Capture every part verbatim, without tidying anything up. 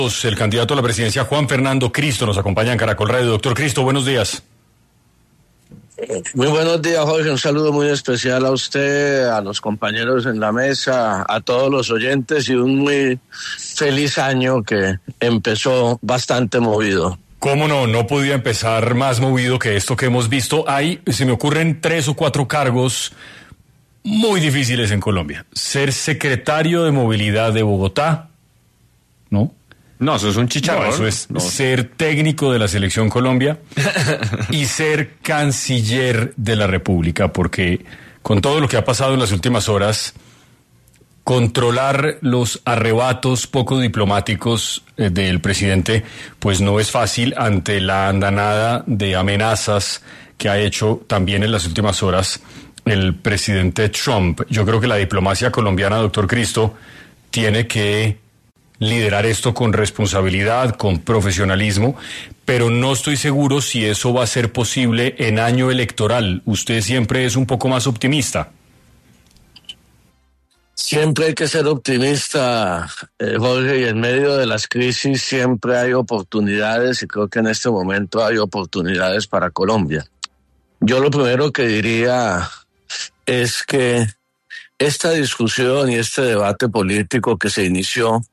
El candidato a la presidencia, Juan Fernando Cristo, nos acompaña en Caracol Radio. Doctor Cristo, buenos días. Muy buenos días, Jorge. Un saludo muy especial a usted, a los compañeros en la mesa, a todos los oyentes y un muy feliz año que empezó bastante movido. ¿Cómo no? No podía empezar más movido que esto que hemos visto. Hay, se me ocurren tres o cuatro cargos muy difíciles en Colombia. Ser secretario de movilidad de Bogotá, ¿no? No, eso es un chicharrón. No, eso es no. Ser técnico de la Selección Colombia y ser canciller de la República, porque con todo lo que ha pasado en las últimas horas, controlar los arrebatos poco diplomáticos eh, del presidente, pues no es fácil ante la andanada de amenazas que ha hecho también en las últimas horas el presidente Trump. Yo creo que la diplomacia colombiana, doctor Cristo, tiene que liderar esto con responsabilidad, con profesionalismo, pero no estoy seguro si eso va a ser posible en año electoral. Usted siempre es un poco más optimista. Siempre hay que ser optimista, eh, Jorge, y en medio de las crisis siempre hay oportunidades y creo que en este momento hay oportunidades para Colombia. Yo lo primero que diría es que esta discusión y este debate político que se inició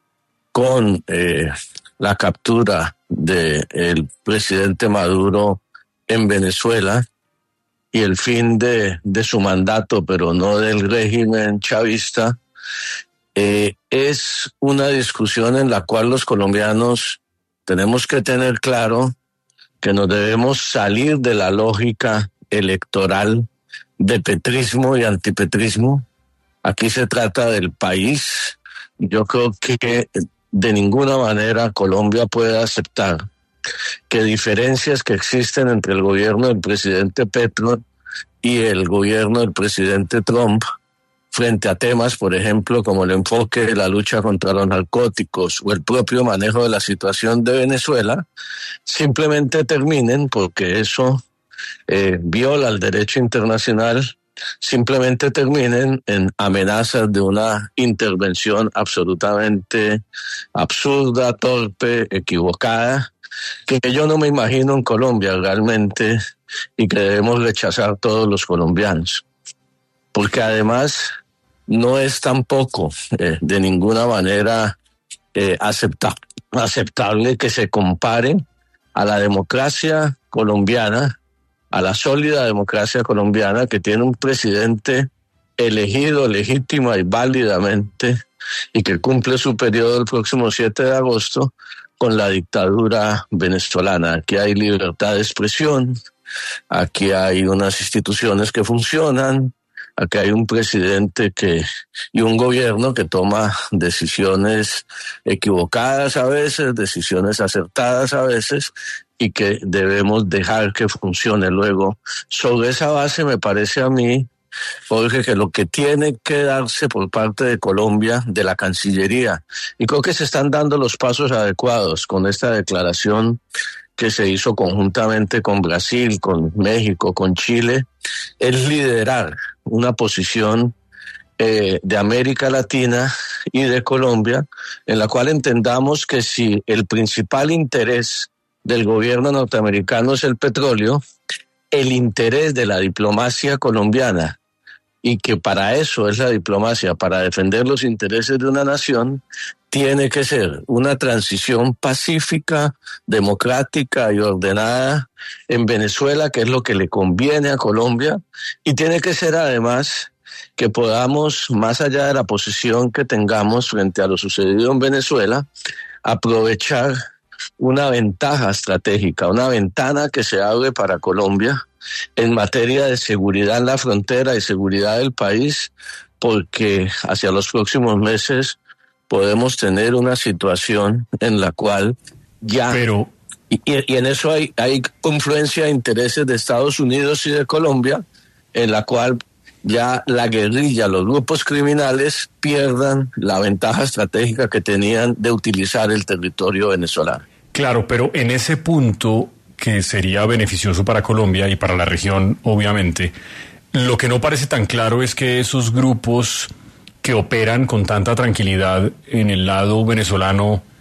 con eh, la captura del presidente Maduro en Venezuela y el fin de, de su mandato, pero no del régimen chavista, eh, es una discusión en la cual los colombianos tenemos que tener claro que nos debemos salir de la lógica electoral de petrismo y antipetrismo. Aquí se trata del país. Yo creo que de ninguna manera Colombia puede aceptar que diferencias que existen entre el gobierno del presidente Petro y el gobierno del presidente Trump frente a temas, por ejemplo, como el enfoque de la lucha contra los narcóticos o el propio manejo de la situación de Venezuela, simplemente terminen, porque eso eh, viola el derecho internacional, simplemente terminen en amenazas de una intervención absolutamente absurda, torpe, equivocada, que yo no me imagino en Colombia realmente y que debemos rechazar todos los colombianos. Porque además no es tampoco eh, de ninguna manera eh, acepta- aceptable que se compare a la democracia colombiana, a la sólida democracia colombiana que tiene un presidente elegido legítima y válidamente y que cumple su periodo el próximo siete de agosto con la dictadura venezolana. Aquí hay libertad de expresión, aquí hay unas instituciones que funcionan, aquí hay un presidente que y un gobierno que toma decisiones equivocadas a veces, decisiones acertadas a veces, y que debemos dejar que funcione luego. Sobre esa base me parece a mí, Jorge, que lo que tiene que darse por parte de Colombia, de la Cancillería, y creo que se están dando los pasos adecuados con esta declaración que se hizo conjuntamente con Brasil, con México, con Chile, es liderar una posición eh, de América Latina y de Colombia, en la cual entendamos que si el principal interés del gobierno norteamericano es el petróleo, el interés de la diplomacia colombiana, y que para eso es la diplomacia, para defender los intereses de una nación, tiene que ser una transición pacífica, democrática y ordenada en Venezuela, que es lo que le conviene a Colombia, y tiene que ser además que podamos, más allá de la posición que tengamos frente a lo sucedido en Venezuela, aprovechar una ventaja estratégica, una ventana que se abre para Colombia en materia de seguridad en la frontera y seguridad del país, porque hacia los próximos meses podemos tener una situación en la cual ya... Pero... Y, y en eso hay, hay confluencia de intereses de Estados Unidos y de Colombia, en la cual ya la guerrilla, los grupos criminales pierdan la ventaja estratégica que tenían de utilizar el territorio venezolano. Claro, pero en ese punto que sería beneficioso para Colombia y para la región, obviamente, lo que no parece tan claro es que esos grupos que operan con tanta tranquilidad en el lado venezolano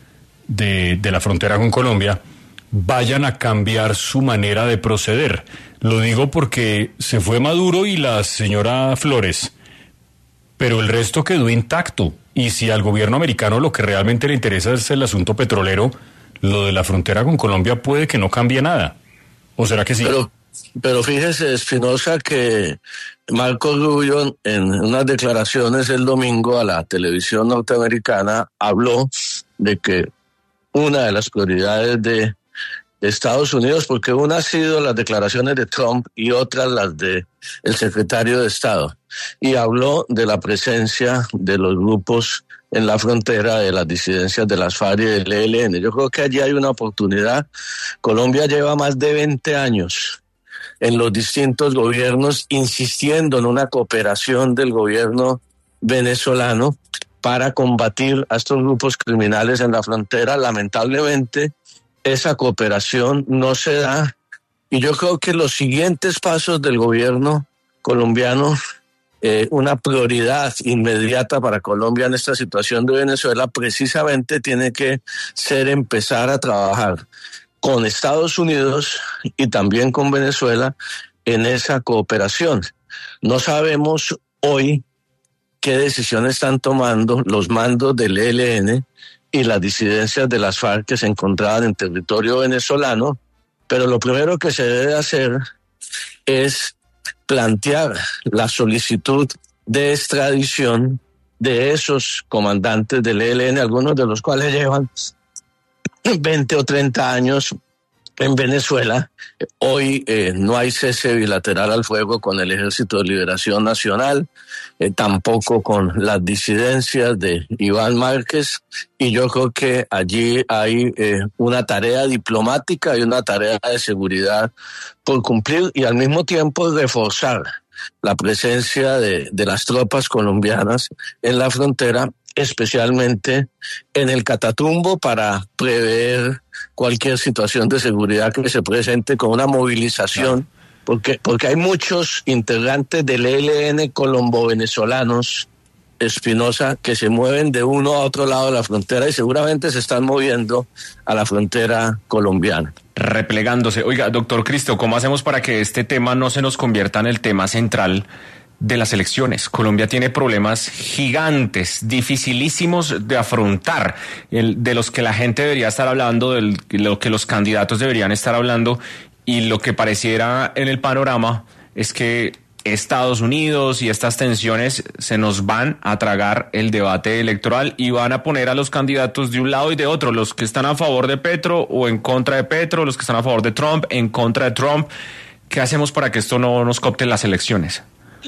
de, de la frontera con Colombia vayan a cambiar su manera de proceder. Lo digo porque se fue Maduro y la señora Flores, pero el resto quedó intacto. Y si al gobierno americano lo que realmente le interesa es el asunto petrolero, lo de la frontera con Colombia puede que no cambie nada. ¿O será que sí? Pero, pero fíjese, Espinosa, que Marco Rubio en unas declaraciones el domingo a la televisión norteamericana habló de que una de las prioridades de Estados Unidos, porque una ha sido las declaraciones de Trump y otras las de el secretario de Estado, y habló de la presencia de los grupos en la frontera, de las disidencias de las FARC y del E L N. Yo creo que allí hay una oportunidad. Colombia lleva más de veinte años en los distintos gobiernos insistiendo en una cooperación del gobierno venezolano para combatir a estos grupos criminales en la frontera. Lamentablemente, esa cooperación no se da, y yo creo que los siguientes pasos del gobierno colombiano, eh, una prioridad inmediata para Colombia en esta situación de Venezuela, precisamente tiene que ser empezar a trabajar con Estados Unidos y también con Venezuela en esa cooperación. No sabemos hoy qué decisiones están tomando los mandos del E L N y las disidencias de las FARC que se encontraban en territorio venezolano, pero lo primero que se debe hacer es plantear la solicitud de extradición de esos comandantes del E L N, algunos de los cuales llevan veinte o treinta años en Venezuela. Hoy eh, no hay cese bilateral al fuego con el Ejército de Liberación Nacional, eh, tampoco con las disidencias de Iván Márquez, y yo creo que allí hay eh, una tarea diplomática y una tarea de seguridad por cumplir, y al mismo tiempo reforzar la presencia de, de las tropas colombianas en la frontera, especialmente en el Catatumbo, para prever cualquier situación de seguridad que se presente con una movilización, porque, porque hay muchos integrantes del E L N colombo-venezolanos, Espinosa, que se mueven de uno a otro lado de la frontera y seguramente se están moviendo a la frontera colombiana. Replegándose. Oiga, doctor Cristo, ¿cómo hacemos para que este tema no se nos convierta en el tema central de las elecciones? Colombia tiene problemas gigantes, dificilísimos de afrontar, el, de los que la gente debería estar hablando, de lo que los candidatos deberían estar hablando, y lo que pareciera en el panorama es que Estados Unidos y estas tensiones se nos van a tragar el debate electoral y van a poner a los candidatos de un lado y de otro, los que están a favor de Petro o en contra de Petro, los que están a favor de Trump, en contra de Trump. ¿Qué hacemos para que esto no nos coopte en las elecciones?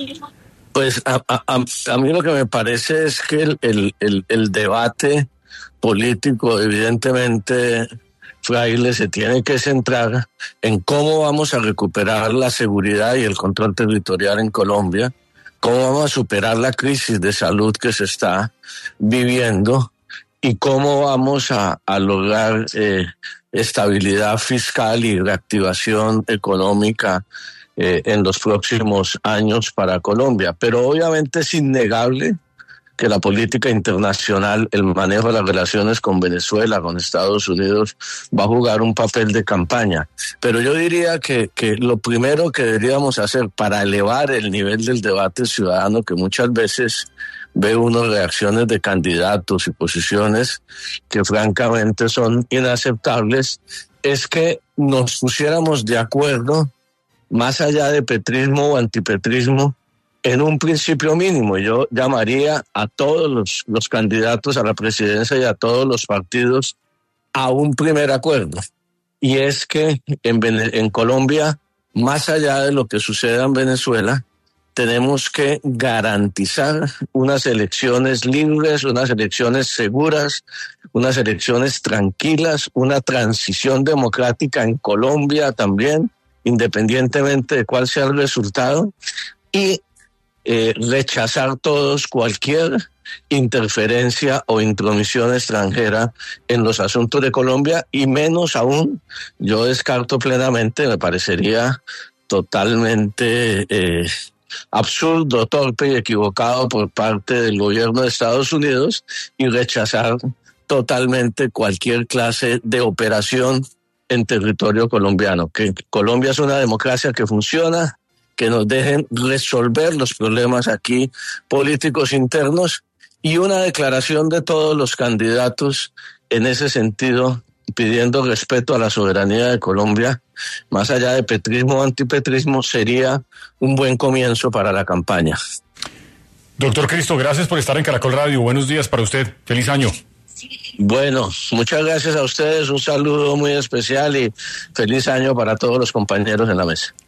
Pues a, a, a mí lo que me parece es que el, el, el, el debate político, evidentemente, Fraile, se tiene que centrar en cómo vamos a recuperar la seguridad y el control territorial en Colombia, cómo vamos a superar la crisis de salud que se está viviendo y cómo vamos a, a lograr eh, estabilidad fiscal y reactivación económica eh, en los próximos años para Colombia. Pero obviamente es innegable que la política internacional, el manejo de las relaciones con Venezuela, con Estados Unidos, va a jugar un papel de campaña. Pero yo diría que, que lo primero que deberíamos hacer para elevar el nivel del debate ciudadano, que muchas veces ve uno reacciones de candidatos y posiciones que francamente son inaceptables, es que nos pusiéramos de acuerdo, más allá de petrismo o antipetrismo, en un principio mínimo. Yo llamaría a todos los, los candidatos a la presidencia y a todos los partidos a un primer acuerdo. Y es que en, en Colombia, más allá de lo que suceda en Venezuela, tenemos que garantizar unas elecciones libres, unas elecciones seguras, unas elecciones tranquilas, una transición democrática en Colombia también, independientemente de cuál sea el resultado, y Eh, rechazar todos cualquier interferencia o intromisión extranjera en los asuntos de Colombia, y menos aún, yo descarto plenamente, me parecería totalmente eh, absurdo, torpe y equivocado por parte del gobierno de Estados Unidos, y rechazar totalmente cualquier clase de operación en territorio colombiano, que Colombia es una democracia que funciona, que nos dejen resolver los problemas aquí políticos internos, y una declaración de todos los candidatos en ese sentido, pidiendo respeto a la soberanía de Colombia, más allá de petrismo o antipetrismo, sería un buen comienzo para la campaña. Doctor Cristo, gracias por estar en Caracol Radio. Buenos días para usted. Feliz año. Bueno, muchas gracias a ustedes, un saludo muy especial y feliz año para todos los compañeros en la mesa.